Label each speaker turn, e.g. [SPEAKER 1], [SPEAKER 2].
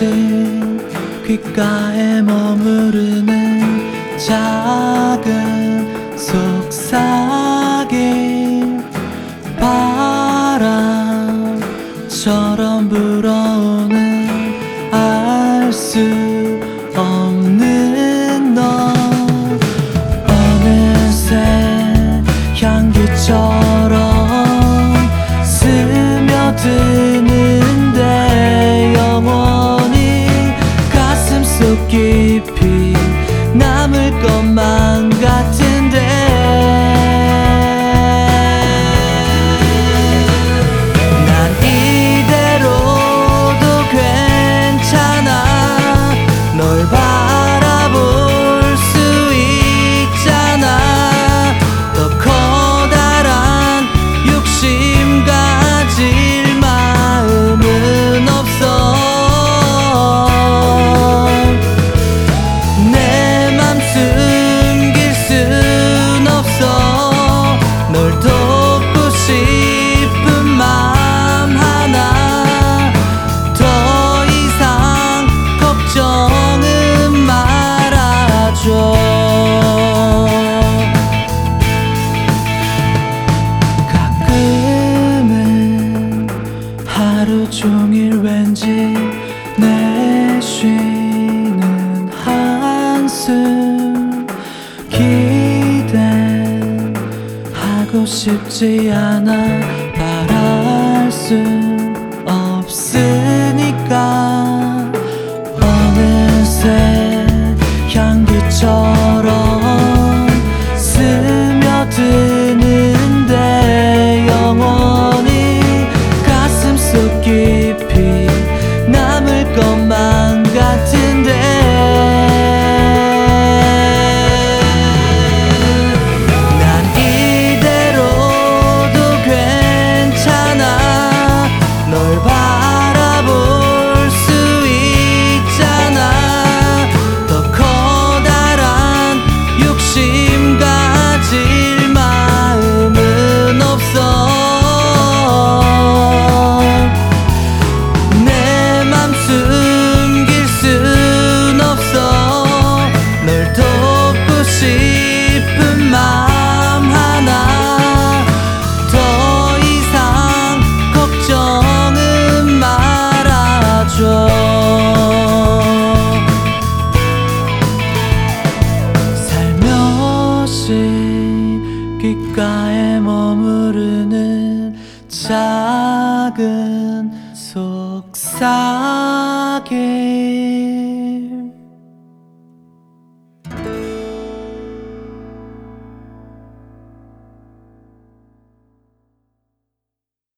[SPEAKER 1] 왠지 귓가에 머무르는 작은 속삭임, 바람처럼 불어오는 알 수 없는 너, 어느새 향기처럼 스며드는데 영원히 가슴속 깊이 남을 것만 같은데, 난 이대로도 괜찮아. 널 바라볼 수 있잖아. 더 커다란 욕심 가질 마음은 없어. 내 맘 숨길 순 없어. 널 돕고 싶은 맘 하나. 더 이상 걱정은 말아줘. 가끔은 하루 종일 왠지 내쉬는 한숨, 기대하고 싶지 않아. 바랄 순 없으니까. 어느새 향기처럼 스며드는데 영원히 가슴속 깊이 남을 것만 같은데, 난 이대로도 괜찮아. 널 바라볼 수 있잖아. 더 커다란 욕심 가질 마음은 없어. 내 맘 숨길 순 없어. 널 돕고 싶은 맘 하나. 더 이상 걱정은 말아줘. 살며시 귓가에 머무르는 작은 속삭임,